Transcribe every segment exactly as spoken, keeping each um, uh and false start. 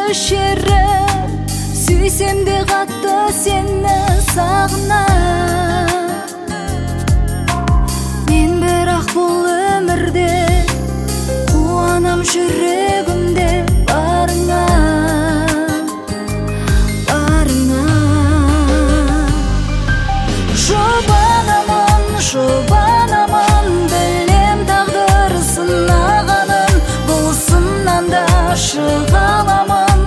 шерім, сүйсем де қатты сені сағынам. Мен бірақ бұл өмірде қуанам жүрегімде барыңа, барыңа. Жұбанамын, жұбанамын, білем тағдыр сынағанын, бұл сыннан да шыға аламын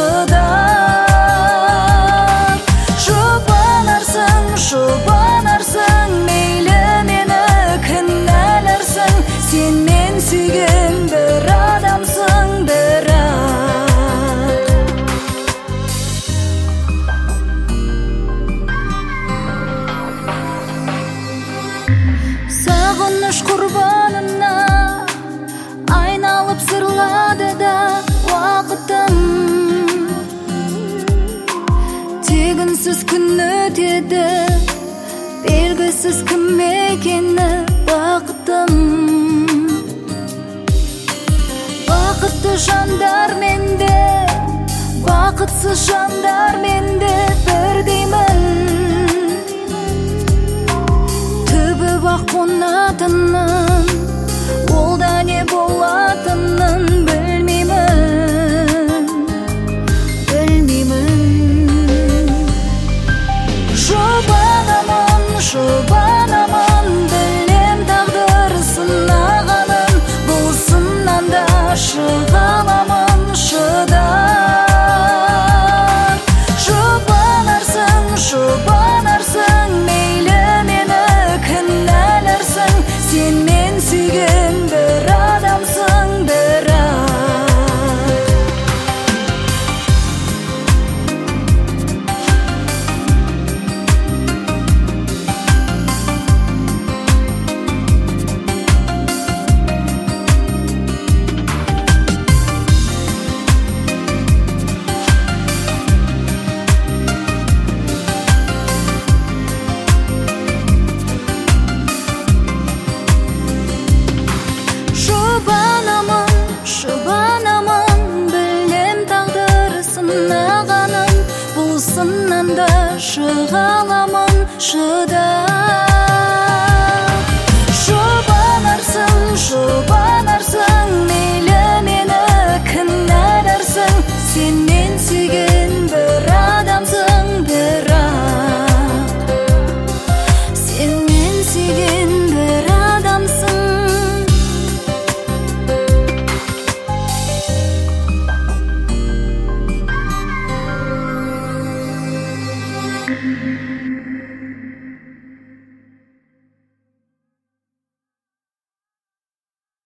шыдап. Жұбанарсың, жұбанарсың, мейлі мені кінәларсың, сен мен сүйген бір адамсың бірақ. Сағыныш құрбанына айналып сырлады да уақытым. Тегінсіз күн өтеді, белгісіз кім екені бақытым. Бақытты жандар менде, бақытсыз жандар менде бірдеймін. Түбі бақ қонатынын, ол да не болатынын білмеймін, білмеймін. Жұбанамын, жұбанамын, білем тағдыр сынағанын, бұл сыннан да шыға аламын шыдап. Жұбанарсың, жұбанарсың, мейлі мені кінәларсың, сен мен сүйген бір адамсың бірақ. Жұбанамын, жұбанамын, білем тағдыр сынағанын, бұл сыннан да шыға аламын шыдап.